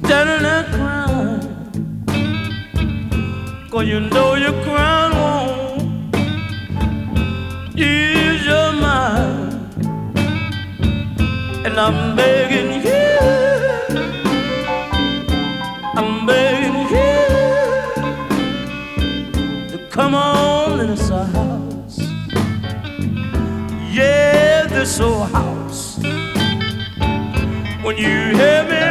standing there crying, 'cause you know your crown won't ease your mind. And I'm begging you, I'm begging you to come on in this house. Yeah, this old house. When you hear me